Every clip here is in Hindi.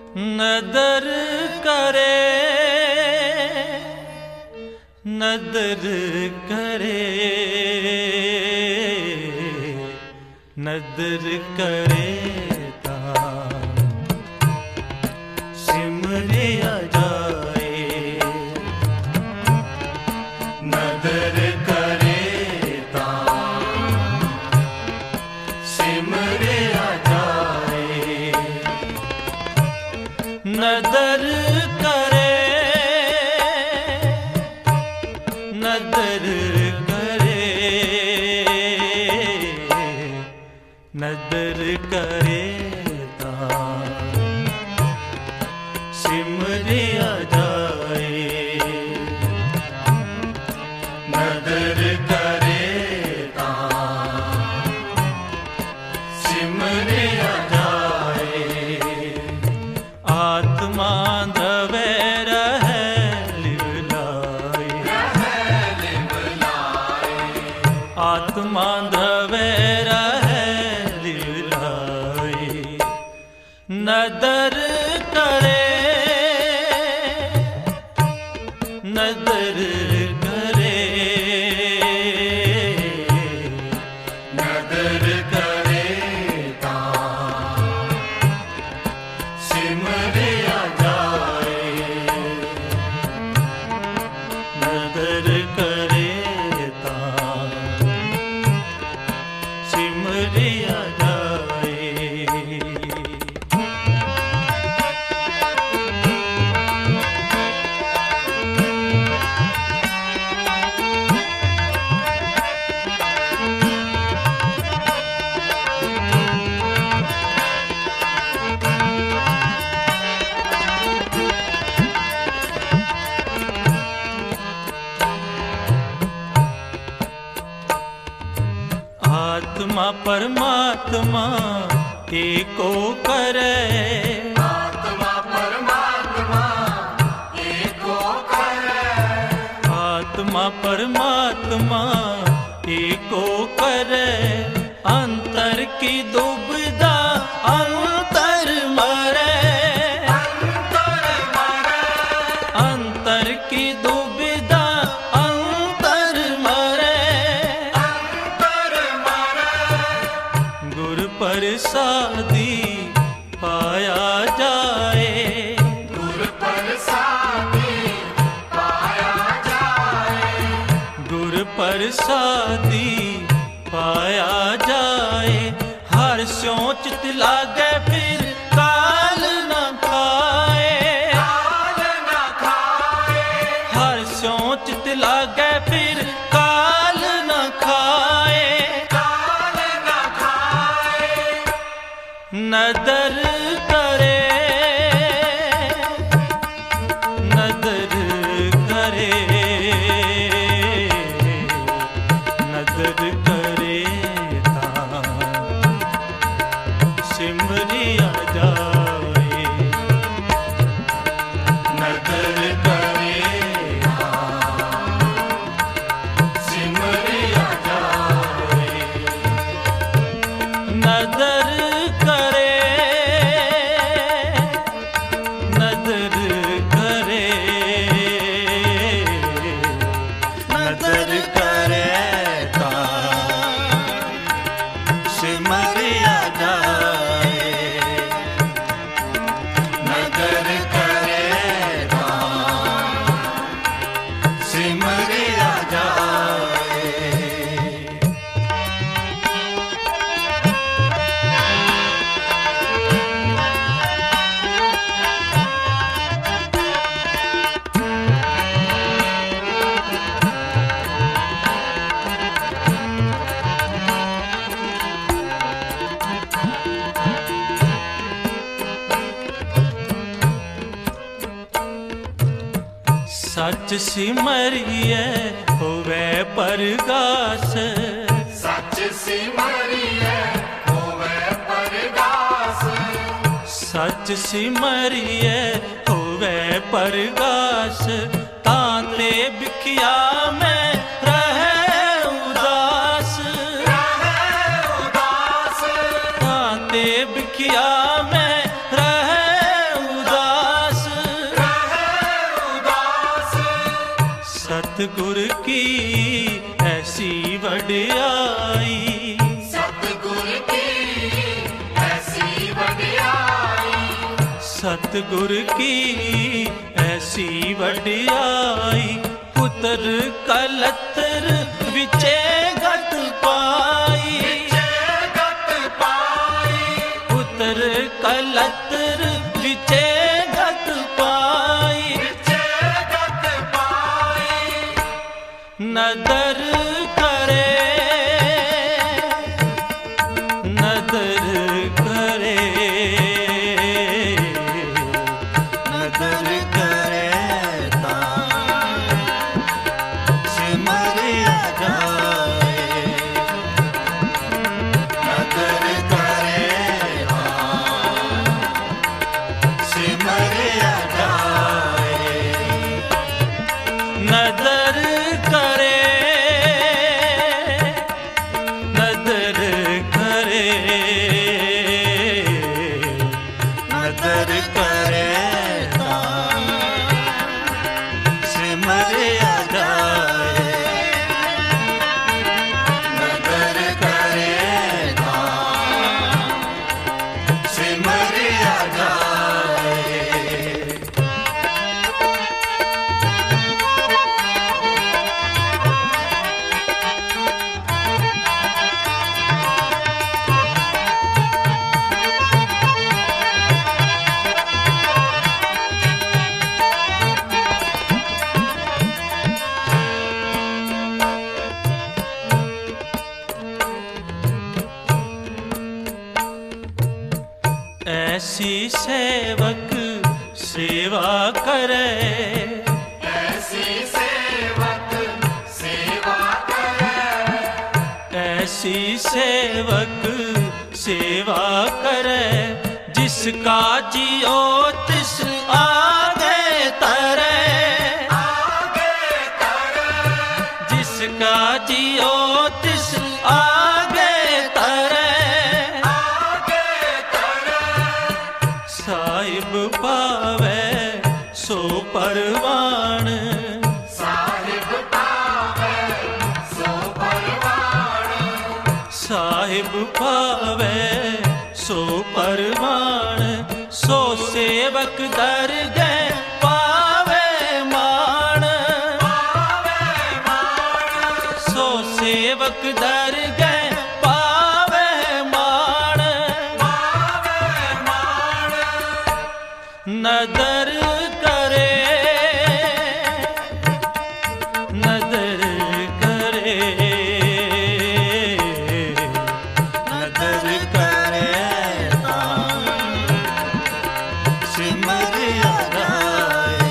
नदर करे, नदर करे, नदर करे ता सिमरिया जाए। नदर करे ता सिमरिया जाए। नदर करे, नदर करे, नदर करे ता सिमरिया जाए। नदर करे ता सिमरिया जाए। आत्मा द्रवे रहे लिवलाए, आत्मा द्रवे रहे लिवलाए। नदर करे, नदर करे, नदर करे ता सिमरिया जाए। नदर करे ता सिमरिया जाए। आत्मा परमात्मा एको करे, आत्मा परमात्मा एको करे। आत्मा परमात्मा एको करे। अंतर की दुविधा अंतर मरे, अंतर मरे, अंतर की दुविधा अंतर मरे। अंतर मरे। गुरु प्रसादी पाया जाए, गुरु प्रसादी पाया जाए। गुरु प्रसादी पाया जाए। हर स्यों चित लागे फिर काल न खाए, काल न खाए। हर स्यों चित लागे फिर काल न खाए। काल न खाए। नदर करे, नदर करे, नदर करे ता सिमरिया जाए। नदर करे ता सिमरिया जाए। नदर करे, नदर करे, नदर करे ता सिमरिया जाए। नदर करे ता सिमरिया जाए। सच सिमरिए होवे परगास, सच सिमरिए होवे परगास। सच सिमरिए होवे परगास। तांते बिखिया में रहे उदास, रहे उदास। तांते बिखिया में रहे सतगुर की ऐसी वडियाई, सतगुर की ऐसी वडियाई, सतगुर की ऐसी वडियाई। पुत्र कलत्र विचे गत पाई, गत पाई, पुत्र कलत्र विचे गत पाई। गत पाई, नदर करे, नदर करे, नदर करे सिमरिया जाए, नदर करे सिमरिया जाए, नदर करे, नदर करे, नदर करे सिमरिया जाए, नदर करे सिमरिया जाए। ऐसी सेवक सेवा करे, ऐसी सेवक सेवा करे, ऐसी सेवक सेवा करे। जिसका जियो तिस आगे तरे, आगे करे, जिसका जियो तिस आगे तरे। आगे करे, साहिब पावे सो परवान, साहिब पावे सो परवान, साहिब पावे सो परवान। सो सेवक दर गए पावे मान, पावे मान, सो सेवक दर गए पावे मान। पावे मान, नदर करे, नदर करे, नदर करे सिमरिया जाए,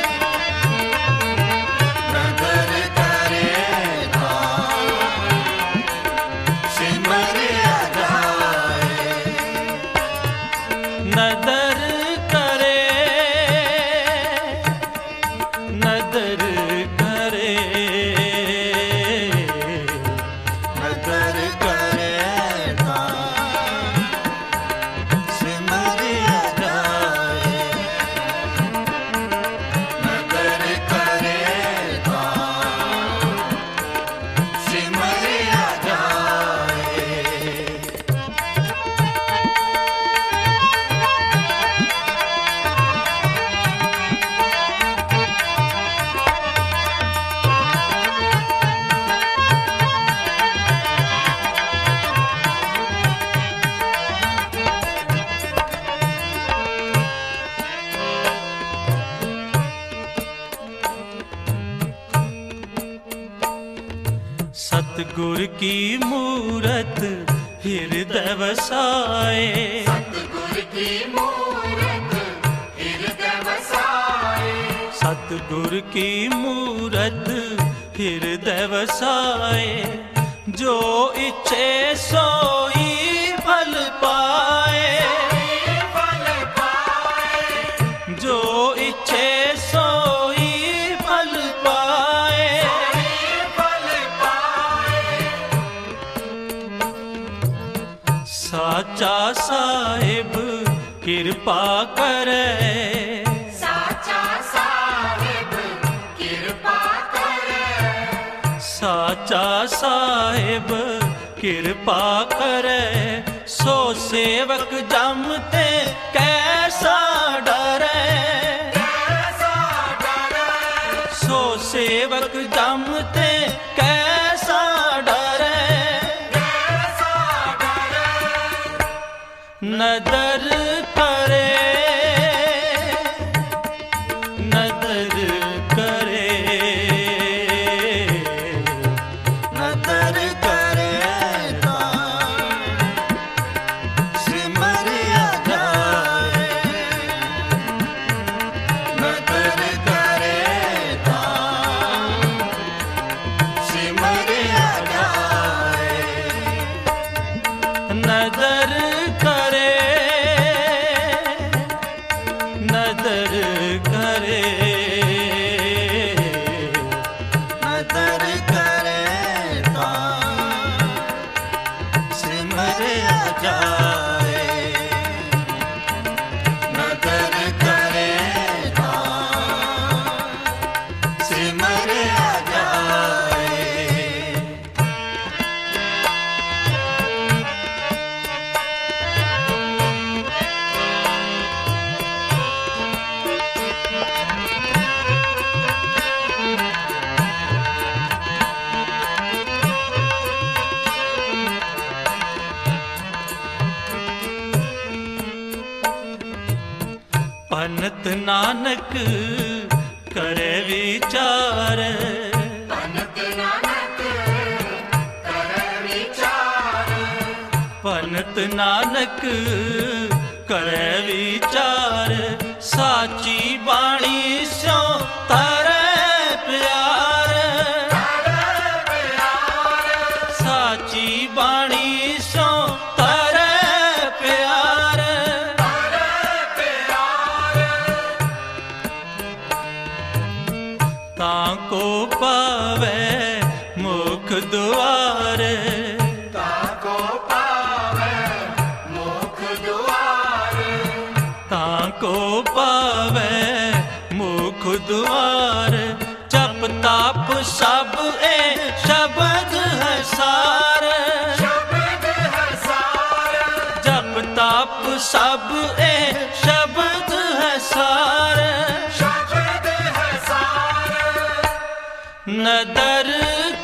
नदर करे सिमरिया जाए, नदर करे, नदर करे, नदर करे सिमरिया जाए, नदर करे सिमरिया जाए। सतगुर की मूरत हृदय वसाए, सतगुर की मूरत हृदय वसाए, सतगुर की मूरत हृदय वसाए। जो इच्छे सोई फल पाए, फल पाए, जो इच्छे सोई फल पाए। फल पाए, साचा साहिब कृपा करे, साचा साहिब कृपा करे, साचा साहिब कृपा करे, सो सेवक जम ते कैसा डरे। सो सेवक जम ते कैसा डरे। नदर करे, नदर करे, नदर करे सिमरिया जाए। नदर करे सिमरिया जाए। नदर करे, नदर करे, नदर करे सिमरिया जाए। नदर करे सिमरिया जाए। पनत नानक करे विचार। पनत नानक करे विचार। पनत नानक करे विचार, साची बाणी स्यो तारे प्यार। साची बाणी स्यो तारे प्यार। ताको पावे मुख द्वार। ताको पावे मुख द्वार। ताको पावे मुख द्वार। जप ताप सब ए शब्द है सार। शब्द है सार। जप ताप सब ए शब्द है सार। शब्द है सार। नदर